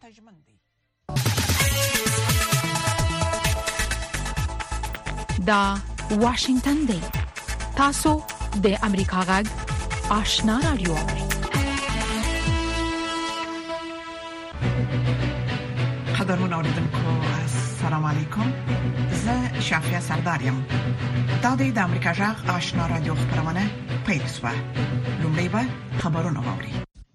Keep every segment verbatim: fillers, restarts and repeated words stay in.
ته ژمن دي. دا واشنگتن دی. تاسو د امریکا غږ آشنا رادیو. قدرمن اوریدونکو السلام علیکم. زه شافیا سردارم. دا د امریکا غږ آشنا رادیو خبرونه پیل شوه. لومړی به خبرونه واوري.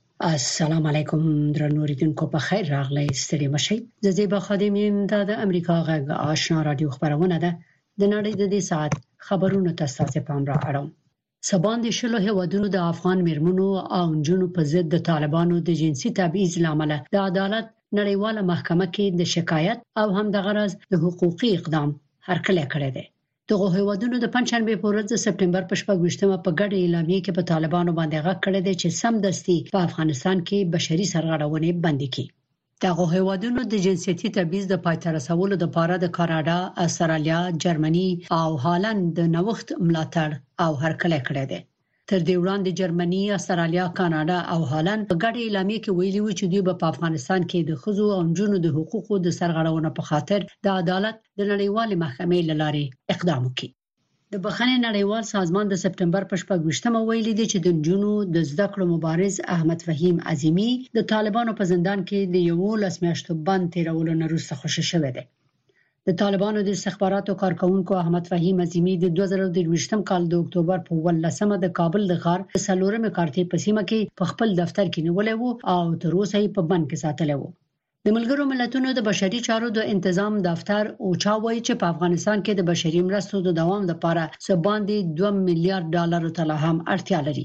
السلام علیکم درنو اوریدونکو په خیر راغلی ستړي مشئ. زه زیبا خادم یم د امریکا غږ آشنا رادیو خبرونه ده. د نړۍ د دې ساعت خبرونه تاسو پام را اړوم. سباند شلو هیوادونو د افغان میرمنو او نجونو په ضد د طالبانو د جنسي تبعیض لامل د عدالت نړیواله محکمه کې د شکایت او هم د غرض د حقوقي اقدام هرکلی کړی دی. دغه هیوادونو د پنځشنبه په ورځ د سپټمبر په شپږمه په ګډه اعلامیه کې په طالبانو باندې غږ کړی دی چې سمدستي په افغانستان کې بشري سرغړونې بند کړي. دغه هیوادونو د جنسيتي تبعیض د پای ته رسولو لپاره د کاناډا، استرالیا، جرمني او هالند د نوښت ملاتړ او هرکلی کړی دی. تر دې وړاندې جرمني، استرالیا، کاناډا او هالند په ګډه اعلامیه کې ویلي و چې دوی په افغانستان کې د ښځو او نجونو د حقوقو د سرغړونې په خاطر د عدالت د نړیوالې محکمې لارې اقدام وکړي. د بخښنې نړیوال سازمان د سپټمبر په شپږمه ویلي دی چې د نجونو د زده کړو مبارز احمد فهیم عظیمی د طالبانو په زندان کې د یوولس میاشتو بند تیرولو نه وروسته خوشی شوی دی. د طالبانو د استخباراتو کارکونکو احمد فهیم عظیمی د دوه زره درویشتم کال د اکتوبر په ولسمه د کابل د ښار د څلورمې کارتې په سیمه کې په خپل دفتر کې نیولې وو او تر اوسه یې په بند کې ساتلی وو. د ملګرو ملتونو د بشري چارو د تنظیم دفتر اوچا وایي چې په افغانستان کې د بشري مرستو د دوام لپاره څه باندې دوه میلیارډ ډالر ته لا هم اړتیا لري.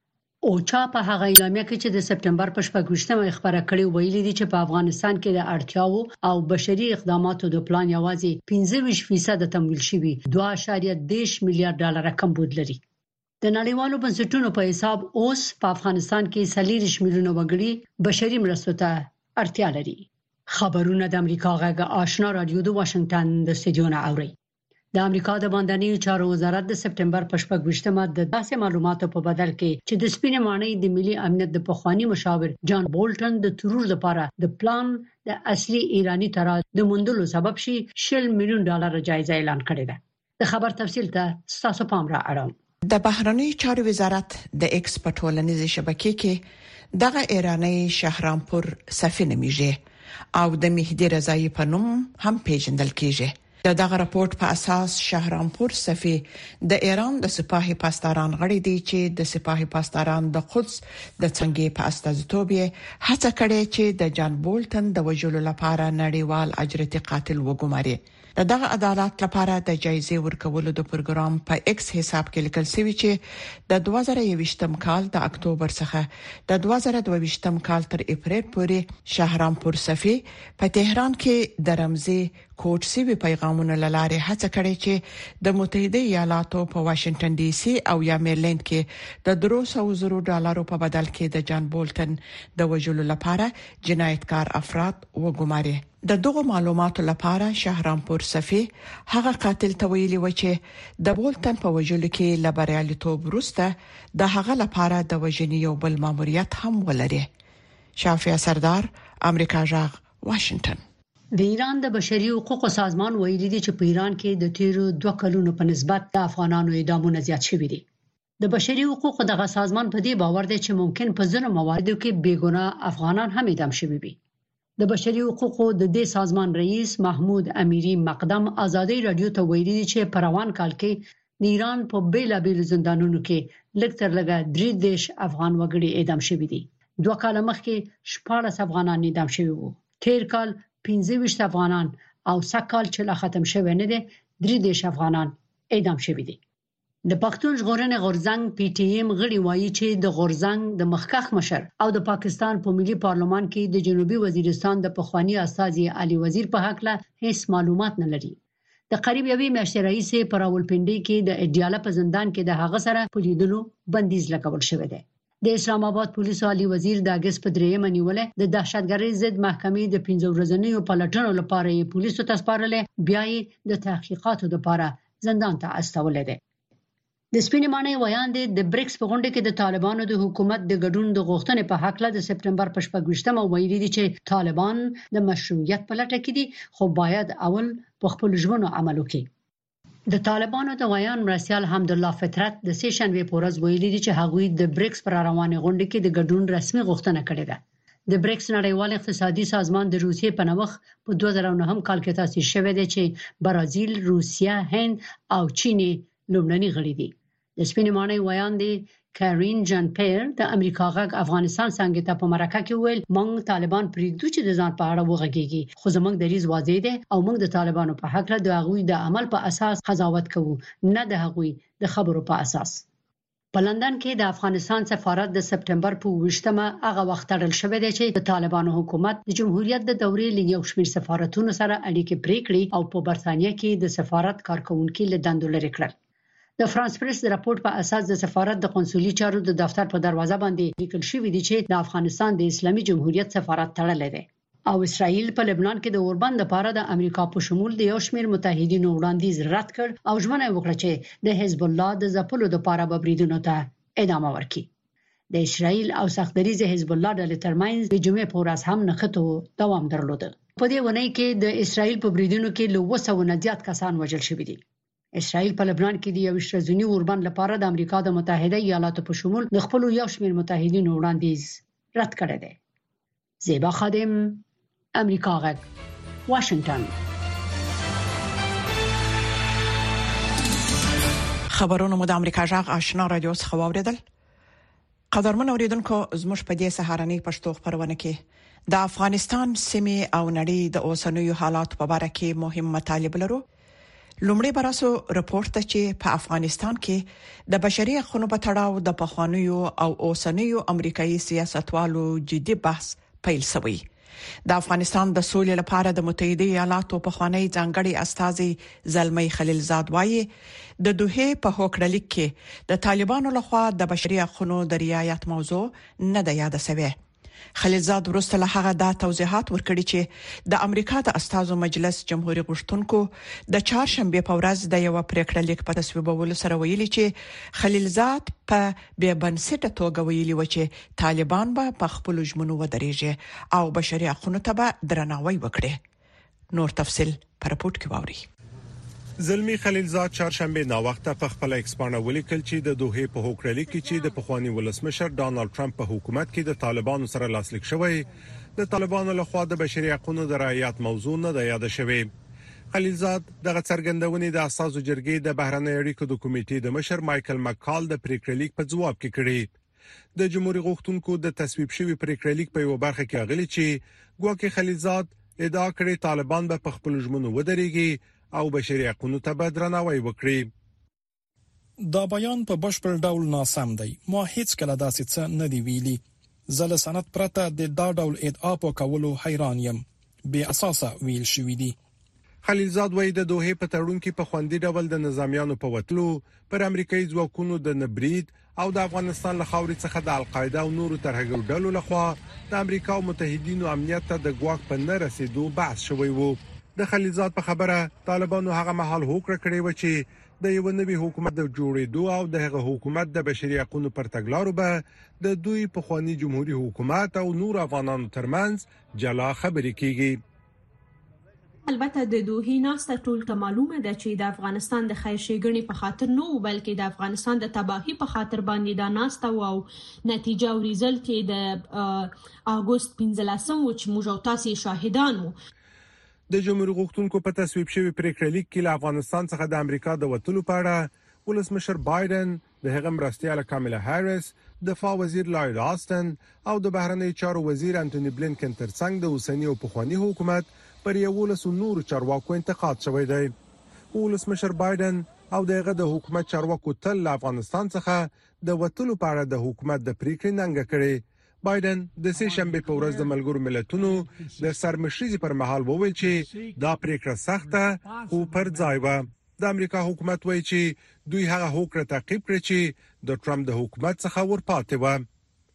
اوچا په هغه اعلامیه کې چې د سپټمبر په شپږمه خبره کړې ویلي دي چې په افغانستان کې د اړتیاو او بشري اقداماتو د پلان یوازې پنځه ویشت فیصد تمویل شوی دوه اعشاریه دیش میلیارډ ډالر کمبود لري. د نړیوالو بنسټونو په حساب اوس په افغانستان کې څلور میلیونه وګړي بشري مرستو ته اړتیا لري. خبرونه د امریکا غږ آشنا رادیو د واشنگټن د استودیو نه اوري. د امریکا د باندنی چارو وزارت د سپټمبر په شپږمه د داسې معلوماتو په بدل کې چې د سپینې ماڼۍ د ملي امنیت د پخوانی مشاور جان بولټن د ترور لپاره د پلان د اصلي ایرانی تراز د موندلو سبب شي شل میلیون ډالر جایزه اعلان کړې ده. د خبر تفصیل ته تاسو پام را اړوم. د بهرنی چارو وزارت د ایکس په ټولنیزې شبکې کې دغه ایرانی شهرامپور صفی نومیږي او د مهدی رضایی په نوم هم پیژندل کیږي. د دغه راپورټ په اساس شهرامپور صفی د ایران د سپاهي پاسداران غړي دي چې د سپاهي پاسداران د قدس د څنګه په استازیتوب هڅه کړې چې د جان بولټن د وژلو لپاره نړیوال اجرتي قاتل وګماري. د دغه عدالت لپاره د جایزې ورکولو د پروګرام په ایکس حساب کې لیکل شوی چې د دوه زره یوویشتم کال د اکتوبر څخه د دوه زره دوه ویشتم کال تر اپریل پورې شهرامپور صفی په تهران کې د رمزي کوډ سیوی پیغامونه لاره هڅه کړې چې د متحده ایالاتو په واشنگټن ډي سي او یا میرلند کې د دروس او زرو ډالرو په بدل کې د جان بولټن د وژلو لپاره جنایتکار افراد وګماري. د دغه معلوماتو لپاره شهرامپور صفی هغه قاتل ته ویلي و چې د بولټن په وژلو کې لبریالیتوب وروسته د هغه لپاره د وژنې یو بل ماموریت هم ولري. شافیا سردار، امریکا غږ، واشنگټن. د ایران د بشري حقوقو سازمان ویلي دی چې په ایران کې د تیرو دوه کلونو په نسبت د افغانانو اعدامونه زیات شوي دي. د بشري حقوقو دغه سازمان په دې باور دی چې ممکن په ځینو مواردو کې بیګناه افغانان هم اعدام شوي وي. د بشري حقوقو د دې سازمان رئیس محمود امیری مقدم ازادي رادیو ته ویلي دی چې په روان کال کې د ایران په بیلابیل زندانونو کې لږ تر لږه درې دیش افغان وګړي اعدام شوي دي. دوه کال مخکې شپاړس افغانان اعدام شوي وو. تیر کال پنځه ویشت افغانان او سکهال چې لا ختم شوی نه دي درې دیش افغانان اعدام شوي دي. د پښتون ژغورنې غورځنګ پی ټی ایم غړي وایي چې د غورځنګ د مخکښ مشر او د پاکستان په ملي پارلمان کې د جنوبي وزیرستان د پخوانی استازي علي وزیر په حق له هیڅ معلومات نه لري. د قریب یوې میاشتې رئیس پر راولپنډي کې د اډیاله په زندان کې د هغه سره په لیدلو بندیز لګول شوی دی. د اسلام آباد پولیسو علي وزیر د اگست په دریمه نیولې د دهشتګردۍ ضد محکمې د پنځه ورځنیو پلټنو لپاره یې پولیسو ته سپارلې، بیا یې د تحقیقاتو لپاره زندان ته استولې ده. د سپینې ماڼۍ ویاندې د بریکس په غونډه کې د طالبانو د حکومت د ګډون د غوښتنې په حق له د سپټمبر په شپږمه ویلي دي چې طالبان د مشروعیت په لټه کې دي خو باید اول په خپل ژوند عمل وکړي. د طالبانو د ویان مرستيال حمدالله فطرت د سه شنبه په ورځ ویلي دي چې هغوی د بریکس پر روانه غونډه کې د ګډون رسمي غوښتنه کړې ده. د بریکس نړیوال اقتصادي سازمان د روسیې په نوښت په دوه زره نه کال کې تاسیس شوی دی چې برازیل، روسیا، هند او چین لومړني غړي دي. د سپینې ماڼۍ ویاندې کارین جان پیر د امریکا غږ افغانستان څنګه ته په مرکه کې ویل موږ طالبان پریږدو چې د ځان په اړه وغږیږي خو زموږ دریځ واضح دی او موږ د طالبانو په حق له د هغوی د عمل په اساس قضاوت کوو نه د هغوی د خبرو په اساس. په لندن کې د افغانستان سفارت د سپټمبر په ویشتمه هغه وخت تړل شوی دی چې د طالبانو حکومت د جمهوریت د دورې لږ یو شمېر سفارتونو سره اړیکې پرې کړې او په برتانیې کې د سفارت کارکونکو له دندو لرې کړل. د فرانس پریس د راپور په اساس د سفارت د قونسولي چارو د دفتر په دروازه باندې لیکل شوی دی چې د افغانستان د اسلامي جمهوریت سفارت تړلی دی او اسرائیل په لبنان کې د اوربند لپاره د امریکا په شمول د یو شمېر متحدینو وړاندیز رد کړ او ژمنه وکړه چې د حزب الله د ځپلو لپاره به بریدونو ته ادامه ورکړي. د اسرائیل او سختدریز حزب الله د ترمنځ د جمعې په ورځ هم نښتو دوام درلود. په دې ونې کې د اسرائیل په بریدونو کې له وسو نه زیات کسان وژل شوي دي. اسرائیل په لبنان کې د یو شرزونی اوربند لپاره د امریکا د متحده ایالاتو په شمول د خپل یو شمېر متحدینو وړاندیز رد کړی دی. زیبا خادم، امریکا غږ، واشنگټن. خبرونه مو د امریکا غږ آشنا رادیو څخه واوریدل. قدرمن اوریدونکو زموږ په دې سهارنۍ پښتو خبرونه کې د افغانستان سیمې او نړۍ د اوسنیو حالات په اړه کې مهم مطالب لرو. لومړی براسو رپورت ته چې په افغانستان کې د بشري حقوقو په تړاو د پخوانیو او اوسنیو امریکایي سیاستوالو جدي بحث پیل شوی. د افغانستان د سولې لپاره د متحده ایالاتو پخوانی ځانګړي استازي زلمی خلیلزاد وایي د دوحه په هوکړه لیک کې د طالبانو لخوا د بشري حقوقو د رعایت موضوع نه د یاد شوی. خلیلزاد ورسته له هغه دا توضیحات ورکړي چې د امریکا د استازو مجلس جمهوریت غوښتونکو د چهارشنبه په ورځ د یو پریکړه لیک په تصویبولو سره ویلي چې خلیلزاد په بې بنسټه توګه ویلي و چې طالبان به په خپل ژمنو ودرېږي او بشري حقوقو ته به درناوی وکړي. نور تفصيل په رپورت کې واوري. زلمی خلیلزاد چهارشنبه نا وخته په خپل ایکس باندې ولیکل چې د دوحه په هوکړه لیک کې چې د پخوانی ولسمشر ډانلډ ټرمپ په حکومت کې د طالبانو سره لاسلیک شوی د طالبانو لخوا د بشري حقوقو د رعایت موضوع نه د یاد شوی. خلیلزاد دغه څرګندونې د اساسو جرګې د بهرنی اړیکو د کمیټې د مشر مایکل مکال د پریکړه لیک په جواب کې کړی. د جمهوریت غوښتونکو د تصویب شوی پریکړه لیک په یو برخه کې غلي چې ګواکې خلیلزاد ادعا کړې طالبان به په خپل ژمنو ودرېږي او بشري حقوقو ته بدرناوی وکړي. دا بیان په بشپړ ډول ناسم دی. ما هیڅ کله داسې څه نه دی ویلي. زله سند پرته د دا ډول ادعا په کولو حیران یم. بې اساسه ویل شوې دي. خلیلزاد وایي د دوحه په تړون کې په خوندي ډول د نظامیانو په وټلو پر امریکایي ځواکونو د نبرید او د افغانستان له خاورې څخه د القاعده او نورو ترهګرو ډلو لخوا د امریکا او متحدینو امنیت ته د ګواښ په نه رسیدو بحث شوی وو. د خلیلزاد په خبره طالبانو هغه مهال هوکړه کړې و چې د یو نوي حکومت د جوړېدو او د هغه حکومت د بشري حقوقو پر تګلارو به د دوی پخوانی جمهوریت حکومت او نور افغانانو ترمنځ جلا خبرې کیږي. البته د دوحې ناسته ټول ته معلومه ده چې د افغانستان د خیر ښېګڼې په خاطر نه و بلکې د افغانستان د تباهي په خاطر باندې دا ناسته او نتیجه او ریزلټ د اگست پنځلسم و چې موږ او تاسو شاهدان وو. د جمهوریت غوښتونکو په تصویب شوی پریکړه لیک کې له افغانستان څخه د امریکا د وټلو په اړه ولسمشر بایدن، د هغه مرستیال کاملا هاریس، دفاع وزیر لایډ آستن او د بهرنی چارو وزیر انټونی بلینکن ترڅنګ د اوسنی او پخوانی حکومت پر یو لسو نور چارواکو انتقاد شوی دی. ولسمشر بایدن او دغه د حکومت چارواکو تل افغانستان څخه د وټلو په اړه د حکومت د پریکړې ننګه کړې. بایدن د سه شنبه په ورځ د ملګرو ملتونو د سرمشري پر مهال وویل چې دا پریکړه سخته او پر ځای و. د امریکا حکومت وایي چې دوی هغه هوکړه تعقیب کړي چې د ټرمپ د حکومت څخه ورپاتې و.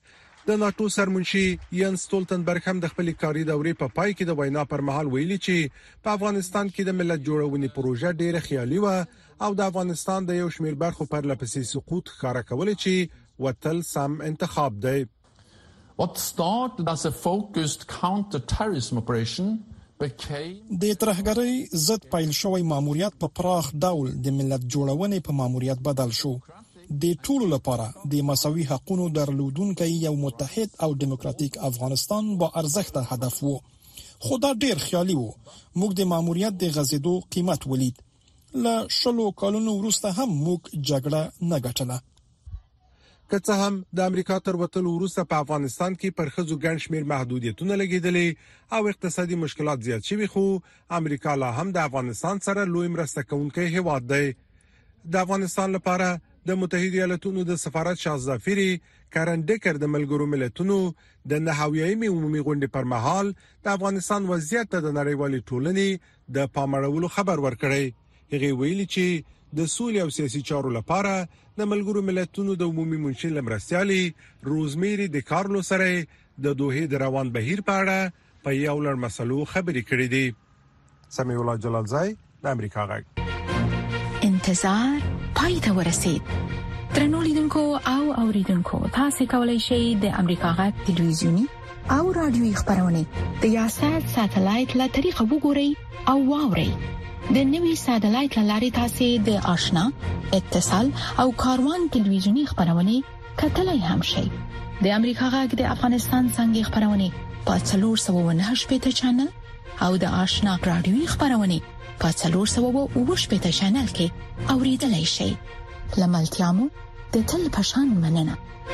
د ناتو سرمنشي ینس ستولتنبرګ هم د خپل کاري دورې په پای کې د وینا پر مهال ویلي چې په افغانستان کې د ملت جوړونې پروژه ډېره خیالي و او د افغانستان د یو شمېر برخو پر لپسې سقوط ښکارا کول چې وتل سم انتخاب دی. What started as a focused counter-terrorism operation د ترهګرۍ ضد پیل شوی ماموریت په پراخ ډول د ملت جوړونې په ماموریت بدل شو. د ټولو لپاره د مساوي حقوقو درلودونکو یو متحد او دیموکراتیک افغانستان با ارزښت هدف وو. خو دا ډیر خیالي وو. موږ د ماموریت د غزیدو قیمت ولید. له شلو کلونو وروسته هم موږ جګړه نه ګټله. که څه هم د امریکا تر وتلو وروسته په افغانستان کې پر ښځو ګڼ شمېر محدودیتونه لګېدلې او اقتصادي مشکلات زیات شوي، خو امریکا لا هم د افغانستان سره لوی مرسته کوونکی هیواد دی. د افغانستان لپاره د متحده ایالاتونو د سفارت شاهزافری کارن ډیکر د ملګرو ملتونو د نهاویایي عمومي غونډې پر مهال د افغانستان وضعیت ته د نړیوالې ټولنې د پاموړولو خبر ورکړی. هغه ویلي چې د سولې او سیاسي چارو لپاره د ملګرو ملتونو د عمومي منشي لمرستيالي روزمیری د کارلو سره د دوه د روان بهیر په اړه په یو لړ مسلو خبرې کړې دي. سمیع الله جلالزای د امریکا غږ. انتظار پای ته ورسید. ترنو لیدونکو او اوریدونکو، تاسو کولی شئ د امریکا غږ ټلویزیونی او رادیوي خبرونه د یاشر ساتلایت له طریقو وګورئ او واورئ. د نوي ساتلایت لارې تاسو د آشنا، اتصال او کاروان ټلویزیونی خبرونه کتلای هم شئ. د امریکا غږ د افغانستان څنګه خبرونه په څلور سوه و نهه شپږ چنل او د آشنا رادیوي خبرونه په څلور سوه و اووه شپږ چنل کې اوریدلای شئ. لملتيامو د تل پشان مننه.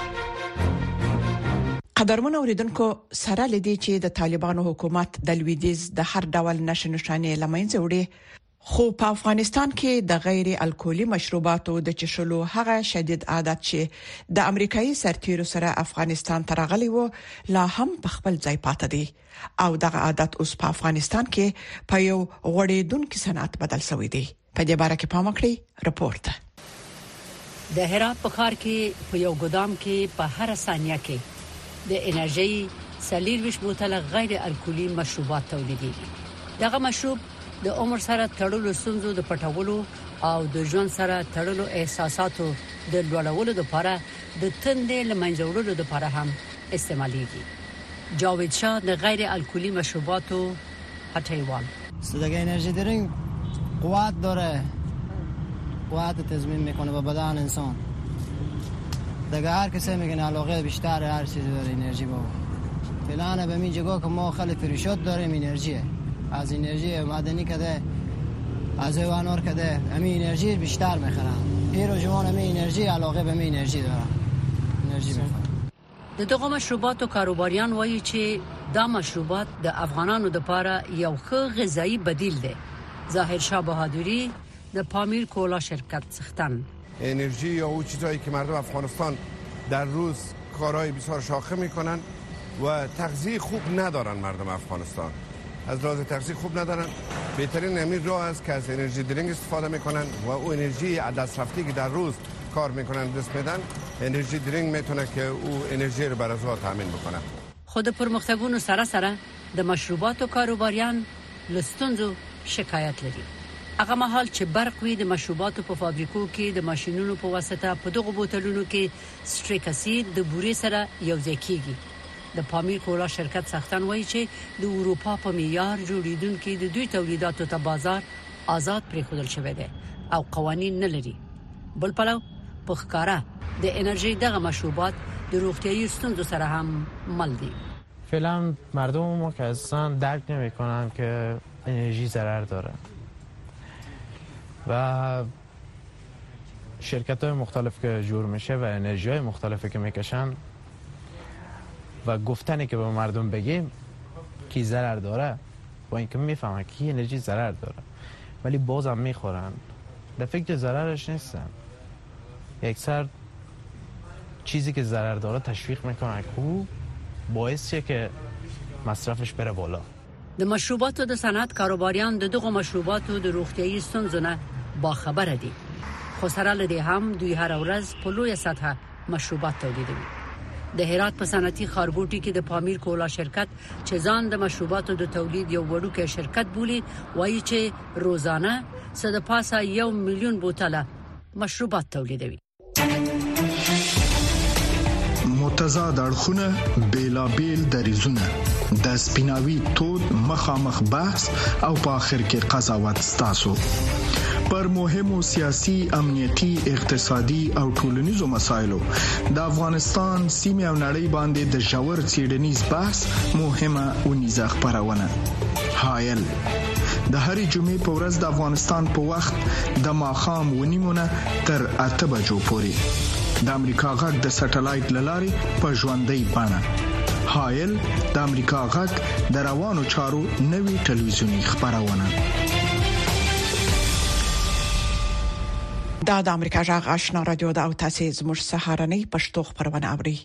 قدرمن اوریدونکو، سره لدی چې د طالبانو حکومت د لویدیز د هر ډول نشه نشانې لمنځه وړي، خو په افغانستان کې د غیر الکولي مشروباتو د چښلو هغه شدید عادت چې د امریکایي سرتیرو سره افغانستان ته راغلی وو لا هم په خپل ځای پاتې دی او دغه عادت اوس په افغانستان کې په یو غوړېدونکو صنعت بدل شوی دی. په دې باره کې پام وکړئ. رپورت. د هرات په ښار کې په یو ګودام کې په هر ثانیه کې د انرژي سلیروش بوتل غیر الکولي مشروبات تولیدېږي. دغه مشروب د عمر سره تړلو سنځو د پټولو او د ژوند سره تړلو احساساتو د لوړولو لپاره د تندې لمنځه وړلو لپاره هم استعمالېږي. جاوید شاه د غیر الکولي مشروباتو هټیوال. صدقه انرژی درینگ قوت داره، قوت تضمین میکنه به بدن انسان. دیگه هر کسی میگه علاقه بیشتر هر چیزی داره انرژی با. فعلا به می جگاه که ما خیلی فریشات داریم انرژیه. از انرژی معدنی کده، از حیوانات کده، همین انرژی بیشتر میخرن. پیر و جوان همین انرژی علاقه به همین انرژی دارن. انرژی میخرن. د دغه مشروباتو کاروباریان وایي چې دا مشروبات د افغانانو لپاره یو ښه غذایی بدیل دی. ظاهر شاه بهادری د پامیر کولا شرکت سختن. انرژی یا اون چیزایی که مردم افغانستان در روز کارهای بسیار شاخه میکنن و تغذیه خوب ندارن. مردم افغانستان از لحاظ تغذیه خوب ندارن. بهترین همین راه است که از انرژی درینگ استفاده میکنن و او انرژی دست رفتی که در روز کار میکنن دست میدن، انرژی درینگ میتونه که او انرژی رو برای خود تامین بکنه. خود پرمختګونو سره سره د مشروباتو کاروباریان لستونزو شکایت لري. هغه مهال چې برق وي د مشروباتو په فابریکو کې د ماشينونو په واسطه په دغه بوتلونو کې سټریک اسید د بورې سره یوځای کیږي. د پامیر کولا شرکت سختن وایي چې د اروپا په معیار جوړیدونکو د دوی تولیداتو ته بازار آزاد پریښودل شوی دی او قوانین نه لري. بل پلو په ښکارا د انرژي دغه مشروبات د روغتیايي ستونزو سره هم مل دي. فعلا مردم ما که اصلا درک نمی‌کنن که انرژی ضرر داره و شرکت‌های مختلف که جور میشه و انرژی‌های مختلفی که میکشن و گفتنی که به مردم بگیم کی ضرر داره با اینکه میفهمن که انرژی ضرر داره ولی بازم میخورن، در فکر ضررش نیستن. اکثر چیزی که ضرر داره تشویق میکنن که باعث شه که مصرفش بره بالا. د مشروباتو د صنعت کاروباریان د دغه مشروباتو د روغتیايي ستونزو نه باخبره دي. خو سره لدی هم دوی هر ورځ په لویه سطح مشروبات تولیدوي. د هرات په صنعتي خاربوټي کې د پامیر کولا شرکت چې ځان د مشروباتو د تولید یو وړوکی شرکت بولي وایي چې روزانه صد پاسه یو میلیون بوتله مشروبات تولیدوي. متضاد اړخونه بیلابیل دریزونه د سپیناوي تود مخامخ بحث او په اخر کې قضاوت ستاسو پر مهمو سیاسي، امنیتي، اقتصادي او ټولنیزو مسایلو د افغانستان سیمه او نړۍ باندې د ژور څېړنیز بحث مهمه ونیزه خبرونه. هایل د هرې جمعې په ورځ د افغانستان په وخت د ماښام ونیمونه تر اته بجو پورې د امریکا غږ د سټلایټ للارې په ژوندۍ بڼه. هایل د امریکا غږ د روانو چارو نوي ټلویزیونی خبرونه. دا د امریکا غږ آشنا رادیو د او تاسو زموږ سهارنۍ پښتو خبرونه اوري.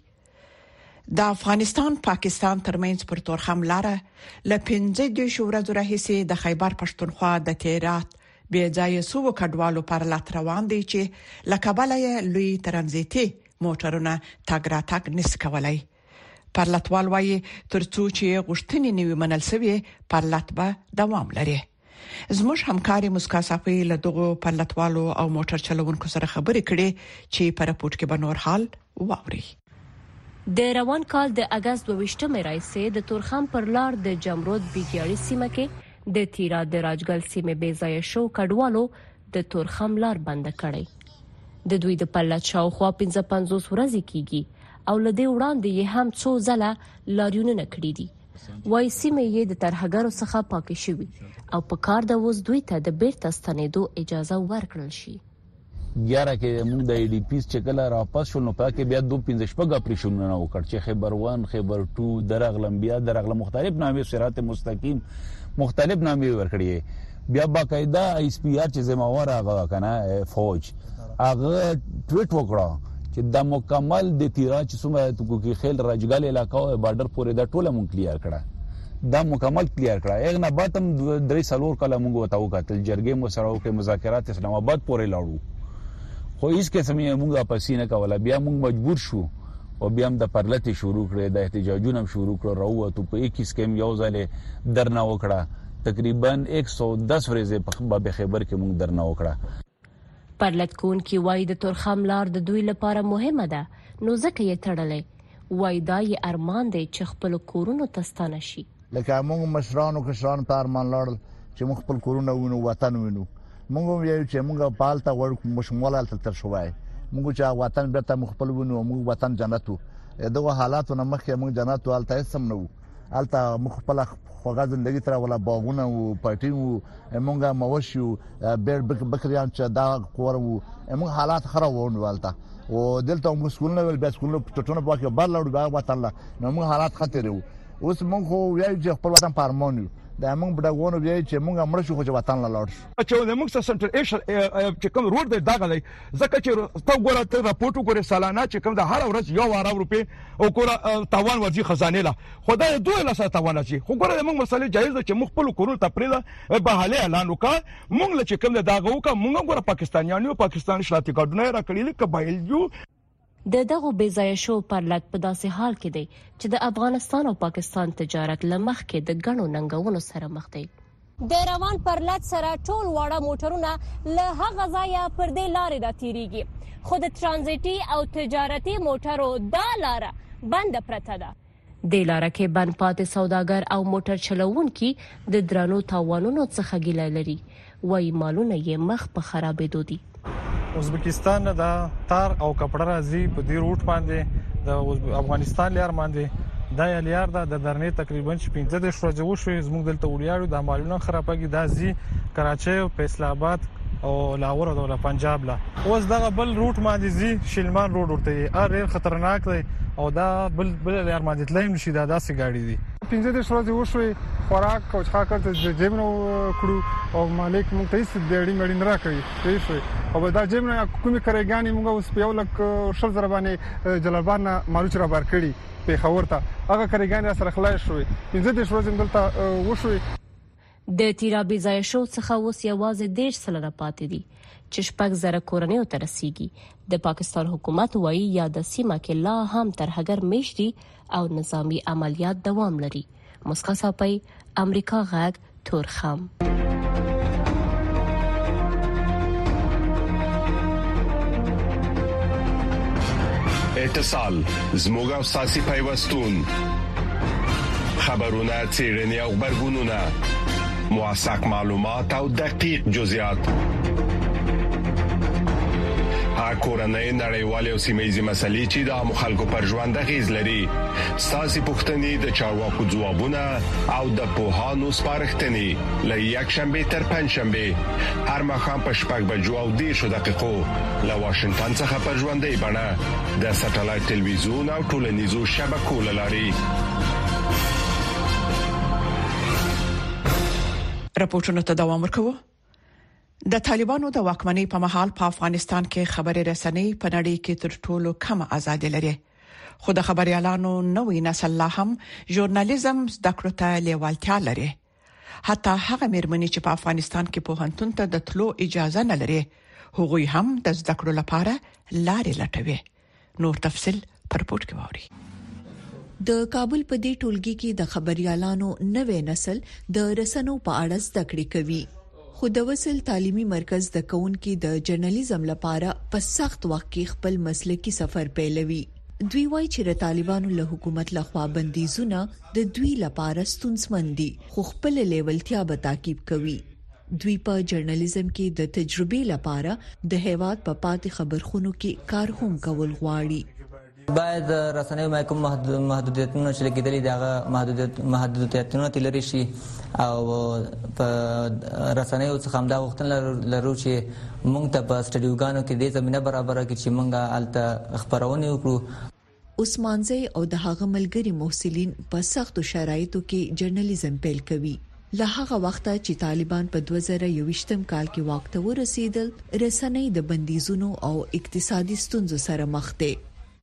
د افغانستان پاکستان ترمنځ پر تورخم لاره ل پنځه د شورا راهیسي د خیبر پښتونخوا د تیرات بیا ځای سو کډوالو پر لات روان دي چې لکبلای لوی ترانزیتي موټرونه تاګ را تاګ نس کولای. پر لاتوال وایي ترڅو چې غشتنی نیوي منل سوي پر لات به دوام لري. زموږ همکاري مسکا صافي له دغه پر لاتوالو او موټر چلوونکو سره خبرې کړي چې پر پورت کې بنور حال واوري. د روان کال د اگست دویشتمه راځي د تورخم پر لار د جمرود بیګیاري سیمه کې د تیرا د راجګل سیمه بې ځای شو کډوالو د تورخم لار بند کړي. د دوی د پلات شاوخوا پنځه پنځوس ورځې کیږي او لدې وړاندې یې هم څو ځله لاریونونه کړي دي. وای سیمه یې د ترهګرو څخه پاکې شوې او په کار د وز دوی ته د بیرته ستنېدو اجازه ورکړل شي. یاره کې موږ د ای ډی پیس چې کله راپاس شول نو پاکه بیا دوه پنځه شپږ اپریشنونه وکړ چې خیبر ون، خیبر ټو، درغلم بیا درغله مختلف نامې صراط مستقیم مختلف نامې ورکړي. بیا باقاعده ایس پی آر چې زموږ هغه کنه فوج هغه ټویټ وکړه چې د مکمل د تیرا چې څومره توګه خیل راجګل علاقې او بارډر پورې د ټوله مونږ کلیر کړه دا مکمل کلیر کړه. یو نه باتم درې سالور کله مونږ وتاو کتل جرګې مو سره وکړه مذاکرات اسلام آباد پورې لاړو خو هیڅ قسم یې مونږه پسینه کوله. بیا مونږ مجبور شو او بیا هم د پرلتې شروع کړې د احتجاجونه شروع کړ راوته په اکیس کې یو ځله درنه وکړه تقریبا یک سو دس ورځې په باب خیبر کې مونږ درنه وکړه. پرلت کون کی وای د تورخم لار د دوی لپاره مهمه ده نو ځکه یې تړلې. وای دا یې ارمان دی چې خپل کورونو تستانه شي. لکه موږ مشرانو کشرانو ته ارمان لرل چې موږ خپل کورونه وینو وطن وینو. موږ یو چې موږ پالته ورکو مشموله تل شوای موږ چې وطن بیرته موږ خپل وینو موږ وطن جنت وو. دغه حالاتو نه مخکې موږ جنت والته سم نه وو. الته موږ خپل خوږه ژوندۍ تر ولا باغونه او پټي وو موږ موشو بیر بکریان چې دا قورو موږ حالات خراب وونه والته او دلته موږ سکولونه ول بیا سکولونه پټونه پاکه بار لاړو بیا وطن لا نو موږ حالات خطر وو. اوس موږ خو یو چې خپل وطن پارمانو دا موږ بډاګونو بیا چې موږ مړ شو خو وطن لا لاړ شو. چې موږ څه سنټر ایشل چې کوم روډ دی دا غلي ځکه چې تا ګوره ته راپورټ وګوره سالانه چې کوم د هر ورځ یو واره روپې او ګوره تاوان ورځي خزانه لا خدای دوه لا سره تاوان شي. خو ګوره موږ مسلې جایز ده چې موږ خپل کورونو تپریده به حاله اعلان وکړ موږ له چې کوم دا غو کا موږ ګوره پاکستانیانو پاکستان شلاتی کډونه را کړی قبایل یو. د دغه بې ځای شو پرلت په داسې حال کې دی چې د افغانستان او پاکستان تجارت لمخ کې د غنو ننګونو سره مخ دی. د روان پرلت سره ټول واړه موټرونه له هغه ځایه پر دې لارې را تیریږي خو د ترانزیتي او تجارتي موټرو دا لاره بند پرته ده. د لاره کې بند پاتې سوداګر او موټر چلوونکي د درنو تاوانونو څخه ګیله لري. وایي مالونه یې مخ په خرابېدو دي. ازبکستان د تار او کپړه راځي په دې روټ باندې د افغانستان لار باندې دا یلیار د درنې تقریبا پنځه د شورا جو شو زموږ دلته وړیاړو د مالونه خرابګي د زی کراچي او فیصل آباد او لاهور او د پنجاب لا اوس دا بل روټ باندې زی شلمان روډ ورته ار ډیر خطرناک دی او دا بل بل لار باندې تلای نشي دا داسې گاډي دي. پنځه د شورا جو شو خوراک او ښه کړته جیبنو کړو او مالک مونږ ته هیڅ ډېری مړین را کوي شوی او دا جیبنو کومې کارګانی مونږ اوس په یو لک شل زره باندې جلالبان مالوچ را بار کړي په خبرته هغه کارګانی سره خلاص شوی پنځه د شورا دلته وشوي. د تیرا بې ځایه شو څخه اوس یوازې دېرش سلنه پاتې دي چې شپږ زره کورنیو ته رسیږي. د پاکستان حکومت وایي یاده سیمه کې لا هم ترهګر میشت دي او نظامی عملیات دوام لري. مسکا صاحب امریکا غږ تورخم. اتصال زموږ او ساسي پیوستون خبرونه چیرنی او خبرګونونه موثق معلومات او دقیق جزئیات ها کورنۍ نړیوالې او سیمه‌یزې مسلې چې د عامو خلکو پر ژوند اغیز لري. ساسي پوښتنې د چارواکو ځوابونه او د پوهانو سپارښتنې لې یک شنبه تر پنځ شنبه هر مخام په شپږ بجو او دېرش دقیقو له واشنگټن څخه پر ژوندۍ بڼه د ساتلایت ټلویزیون او ټولنیزو شبکو لاري. راپورټونه ته دوام ورکوي. د طالبانو د واکمنۍ په مهال په افغانستان کې خبري رسنۍ په نړۍ کې تر ټولو کم ازادي لري. خو د خبريالانو نوې نسل لا هم ژورنالیزم زده کړو ته لیوالتیا لري. حتی هغه مېرمنې چې په افغانستان کې پوهنتون ته د تلو اجازه نه لري هغوی هم د زده کړو لپاره لارې لټوي. نور تفصيل پر پورت کې ووري. د کابل په دې ټولګي کې د خبريالانو نوې نسل د رسنو په اړه زده کړې کوي. خو د وصل تعلیمي مرکز د کونکي د جرنالیزم لپاره په سخت وخت کې خپل مسلکي سفر پیلوي. دوی وايي چې طالبانو له حکومت لخوا بندیزونه د دوی لپاره ستونزمن دي خو خپل لیولتیا به تعقیب کوي. دوی په جرنالیزم کې د تجربې لپاره د هیواد په پاتې خبرخونو کې کار هم کول غواړي. باید رسنیو محکوم محدودیتونه چې لګیدلې دغه محدودیت محدودیتونه تلری شي او په رسنیو څخه هم دا غوښتنه لرو چې موږ ته په سټډیوګانو کې د زمينه برابر کړي چې موږ الته خبرونه وکړو. عثمان زئی او د هغه ملګری محسلین په سختو شرایطو کې جرنالیزم پیل کوي. له هغه وخته چې طالبان په دوه زره یوویشتم کال کې واک ته ورسېدل رسنۍ د بندیزونو او اقتصادي ستونزو سره مخ دي.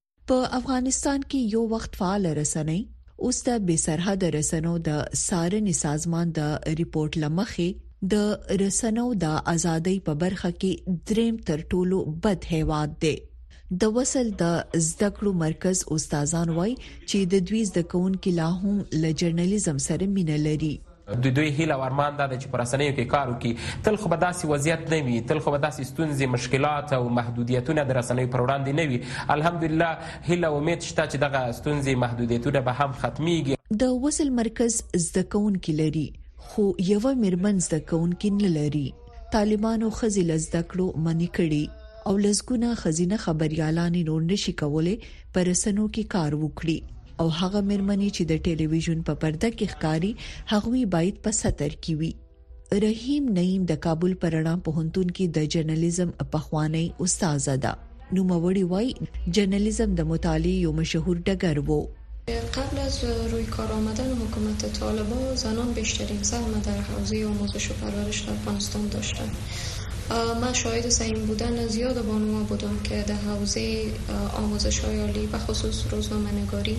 په افغانستان کې یو وخت فعال رسنۍ اوس د بې سرحد رسنو د سارنې سازمان د ریپورت لمخې د رسنو د ازادۍ په برخه کې دریم تر ټولو بد هیواد دی. د وصل د زده کړو مرکز استادان وایي چې د دوی زده کوونکي لا هم له جرنالیزم سره مینه لري. د دوی هیله ورمان ده چې پر رسنیو کې کار وکړي. تل خو به داسې وضعیت نه وي، تل خو به داسې ستونزې مشکلات او محدودیتونه د رسنیو پر وړاندې نه وي. الحمدلله هیله امید شته چې دغه ستونزې محدودیتونه به هم ختميږي. د وصل مرکز زده کوونکي لري خو یو مېرمن زده کوونکي نه لري. طالبانو خزي لزده کړو منی کړي او لزګونه خزینه خبريالان نور نشي کولای پر رسنو کې کار وکړي. او هغه مېرمنې چې د ټلویزیون په پرده کې ښکاری هغوی باید په ستر کې وي. رحیم نعیم د کابل پرنا پوهنتون کې د جرنالیزم پخوانی استاد ده. نو موري وای جرنالیزم د مطالعه یو مشهور ډګر وو. قبل از روی کار آمدن حکومت طالبان زنان بیشترین سهم در حوزه آموزش و پرورش در افغانستان داشتند. من شاهد سعیم بودن زیاد بانوها بودم که در حوزه آموزش های عالی و خصوص روزنامه نگاری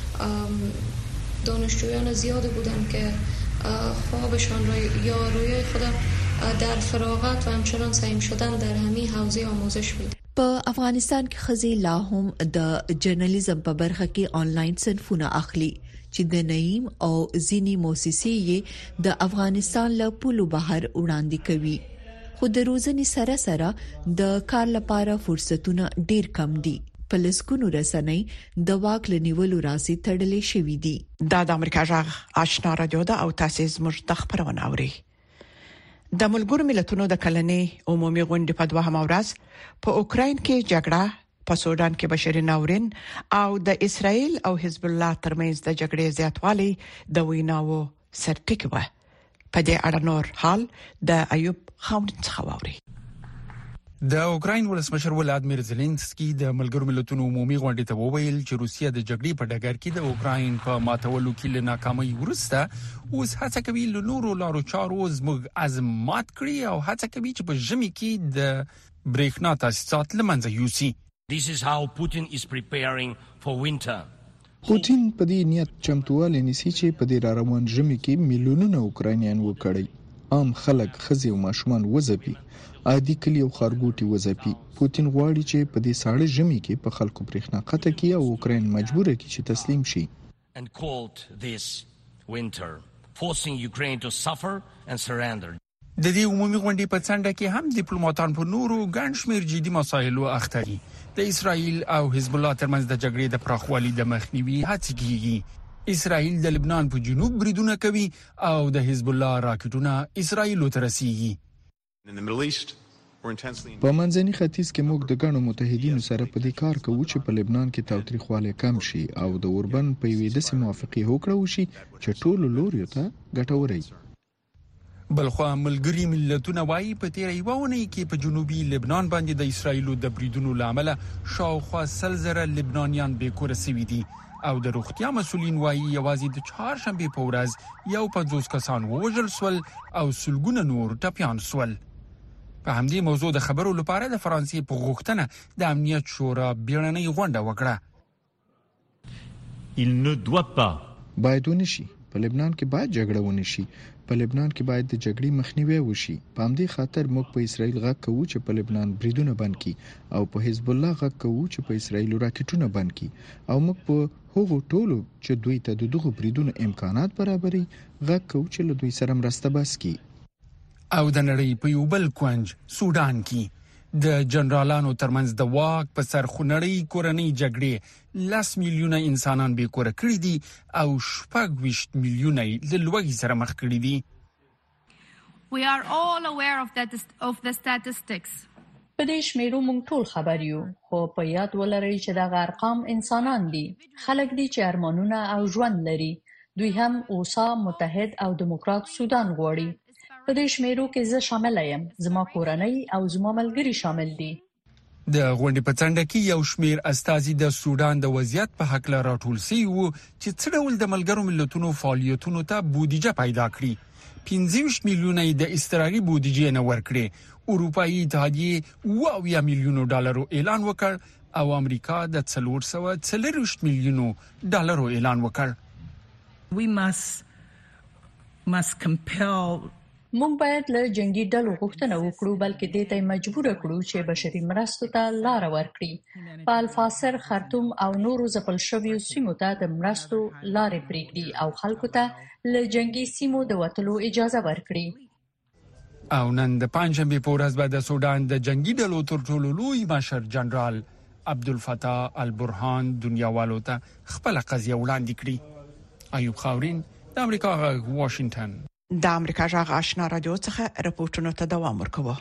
دانشجویان زیاد بودن که خوابشان را یا رویای خود در فراغت و همچنان سعیم شدن در همین حوزه آموزش بود. په افغانستان کې خزي لا هم د جرنالیزم په برخه کې آنلاین صنفونه اخلي چې د نعیم او زینی موسسې د افغانستان له پولو بهر وړاندې کوي. خو د روزنې سره سره د کار لپاره فرصتونه ډیر کم دي. پلسکونو رسنۍ د واک لنیولو راسي تړلې شوې دي. دا د امریکا جغ آشنا رادیو ده او تاسو زموږ د خبرونه اوري. د ملګرو ملتونو د کلنې عمومي غونډې په دوهمه ورځ په اوکراین کې جګړه، په سودان کې بشري ناورین او د اسرایل او حزب الله ترمنځ د جګړې زیاتوالی د ویناو سرټکی و. په دې اړه نور حال د ایوب خاوند څخه واوري. د اوکراین ولسمشر ولادمیر زيلنسکي د ملګرو ملتونو عمومي غونډې ته وویل چې روسیه د جګړې په ډګر کې د اوکراین په ماتولو کې له ناکامۍ وروسته اوس هڅه کوي له نورو لارو چارو زموږ ازمات کړي او هڅه کوي چې په ژمي کې د برېښنا تاسیسات له منځه یوسي. This is how Putin is preparing for winter. پوتین په دې نیت چمتواله نیسي چې په دې را روان ژمي کې میلیونونه اوکراینیان وکړي، عام خلک، ښځې او ماشومان وځپي، عادي کلی او خارګوټي وځپي. پوتین غواړي چې په دې ساړه ژمي کې په خلکو برېښنا قطع کړي او اوکراین مجبور کړي چې تسلیم شي. And called this winter, forcing Ukraine to suffer and surrender. د دې عمومي غونډې په څنډه کې هم ډیپلوماټان په نورو ګڼ شمېر جدي مسایلو اخته دي. د اسرایل او حزب الله ترمنځ د جګړې د پراخوالي د مخنیوي هڅې کیږي. اسرایل د لبنان په جنوب بریدونه کوي او د حزب الله راکټونه اسرایل ته رسیږي. په منځني ختیځ کې موږ د ګڼو متحدینو سره په دې کار کوو چې په لبنان کې تاوتریخوالی کم شي او د اوربن په یوې داسې موافقې هوکړه وشي چې ټولو لوریو ته ګټوره وي. بلخو ملګری ملتونه وايي په تیر یو ونې کې په جنوبي لبنان باندې د اسرایلو د بریدونو لامل شاوخوا سل زره لبنانیان بیکوره شوي دي او د روغتیا مسولین وايي یوازې د چهارشنبه په ورځ یو پنځوس کسان ووژل سول او سلګونه نور ټپیان سول. په همدې موضوع د خبرو لپاره د فرانسې په غوښتنه د امنیت شورا بیړنۍ غونډه وکړه. Il ne doit pas. باید ونشي. په لبنان کې باید جګړه ونشي. په لبنان کې باید د جګړې مخنیوي وشي. په همدې خاطر موږ په اسرایل غږ کوو چې په لبنان بریدونه بند کړي او په حزب الله غږ کوو چې په اسرایل راکټونه بند کړي او موږ په هغو ټولو چې دوی ته د دغو بریدونو امکانات برابري غږ کوو چې له دوی سره مرسته بس کړي. او د نړۍ په یو بل کونج سودان کې د جنرالانو ترمنځ د واک په سر خونړۍ کورنۍ جګړې لاس میلیونه انسانان بې کوره کړي دي او شپږ ویشت میلیونه له لوږې سره مخ کړي دي. We are all aware of that of the statistics. په دې شمیرو موږ ټول خبر یو، خو په یاد ولرئ چې دغه ارقام انسانان دي، خلک دي چې ارمانونه او ژوند لري. دوی هم اوسا متحد او دیموکرات سودان غواړي. په دې شمیرو کې زه شامل یم، زما کورنۍ او زما ملګري شامل دي. د غونډې په څنډه کې یو شمیر استازي د سودان د وضعیت په حق لاره راټول شوي وو چې څه ډول د ملګرو ملتونو فعالیتونو ته بودیجه پیدا کړي. پنځه ویشت میلیونه د استراحتي بودیجې نه ورکړي. اروپایي اتحادیه اوه اویا میلیونو ډالرو اعلان وکړ او امریکا د څلور سوه څلوېښت میلیونو ډالرو اعلان وکړ. We must must compel موږ باید له جنگي ډلو غوښتنه وکړو، بلکې دې ته مجبور کړو چې بشري مرستو ته لار ورکړي. په الفاشر، خرطوم او نورو ځپل شویو سیمو ته د مرستو لارې پرېږدي او خلکو ته له جنگي سیمو د وتلو اجازه ورکړي. او نن د پنځمې په ورځ به د سودان د جنگي ډلو تر ټولو لوی مشر جنرال عبدالفتاح البرهان دنیاوالو ته خپل قضیه وړاندې کړي. ایوب خاورین، د امریکا غږ، واشنگټن. د امریکا غږ آشنا رادیو څخه راپورټونو ته دوام ورکوه.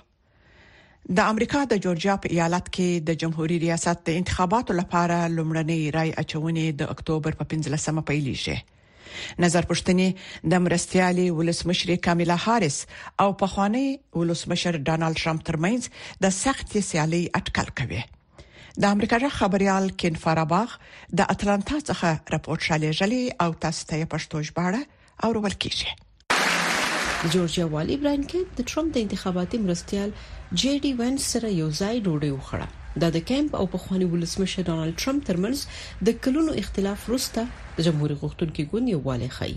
د امریکا د جورجیا په ایالت کې د جمهوریت ریاست د انتخاباتو لپاره لومړنۍ رای اچونې د اکتوبر په پنځلسمه پیلېږي. نظر پوښتنې د مرستيالي ولسمشر کاملا هاریس او پخوانی ولسمشر ډانلډ ټرمپ ترمنځ د سخت سیالي اټکل کوي. د امریکا غږ خبريال کین فاراباغ د اتلانتا څخه راپورټ شالېږي او تاسو ته پښتو ژباړه او ورول کیږي. د جورجیا والی براین کیمپ د ټرمپ د انتخاباتي مرستيال جی ډي وینس سره یو ځای ډوډۍ وخوړه. دا د کیمپ او پخوانی ولسمشر ډانلډ ټرمپ ترمنځ د کلونو اختلاف وروسته د جمهوریت غوښتونکو ګوند یو والي خي.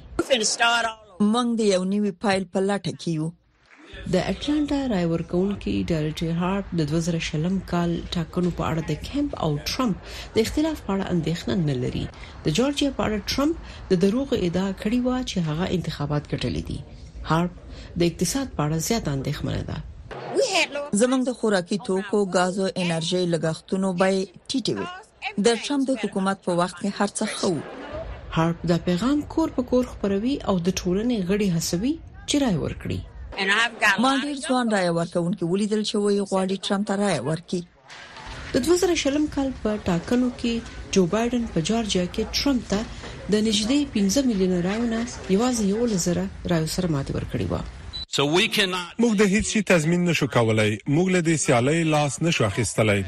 موږ د یو نوي پایل په لټه کې یو. د اټلانټا رای ورکونکو ډایرکټر هارپ د دوه زره شلم کال ټاکنو په اړه د کیمپ او ټرمپ د اختلاف په اړه اندېښنه نه لري. د جورجیا په اړه ټرمپ د دروغ ادعا کړې و چې هغه انتخابات ګټلې دي. هارپ د اقتصاد په اړه زیات اندېښمنه ده. زمونږ د خوراکي توکو، غاز او انرژي لګښتونو به ټیټ وي. د ټرمپ د حکومت په وخت کې هر څه خو. هارپ دا پیغام کور په کور خبروي او د ټولنې غړي هڅوي چې رای ورکړي. ما ډیر ځوان رای ورکونکي ولیدل چې وایي غواړي ټرمپ ته رای ورکړي. د دوه زره شلم کال په ټاکنو کې جو بایدن په جورجیا کې ټرمپ ته د نږدې پنځه میلیونه رایونه یوازې یو لزره رایو سره ماتې ورکړې و. موږ د هیڅ شي تضمین نشو کولای. موږ له دې سیالۍ لاس نشو اخیستلای.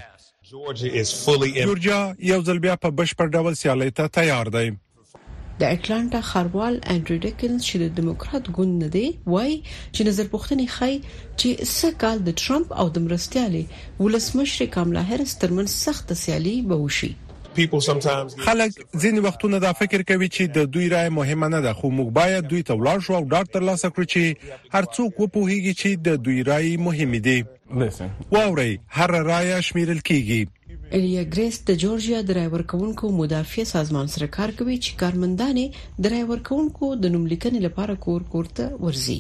جورجیا یو ځل بیا په بشپړ ډول سیالۍ ته تیار دی. د اټلانټا خاروال انډریو ډیکنز چې د دیموکرات ګوند نه دی وایي چې نظر پوښتنې ښيي چې څه کال د ټرمپ او د مرستيالي ولسمشر کاملا هریس ترمنځ سخت سیالي به وشي. خلک ځینې وختونه دا فکر کوي چې د دوی رائے مهمه نه ده، خو موږ باید دوی ته ولاړ شو او ډاډ ترلاسه کړو چې هر څوک وپوهیږي چې د دوی رائے مهمه دي. واوري هر رائے شمیرل کیږي. الیا ګریس د جورجیا د رای ورکوونکو مدافع سازمان سره کار کوي چې کارمندان د رای ورکوونکو د نوملیکنې لپاره کور کورته ورزي.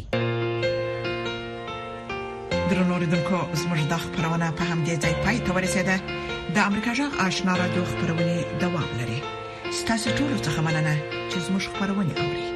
درنو ریدونکو زموږ د خبرونه په همدې ځای پای ته ورسېده. د امریکا جغ آشنا را دوه خبرونه دوام لري. ستاسو ټول څه مننه چې زموږ خبرونه اوري.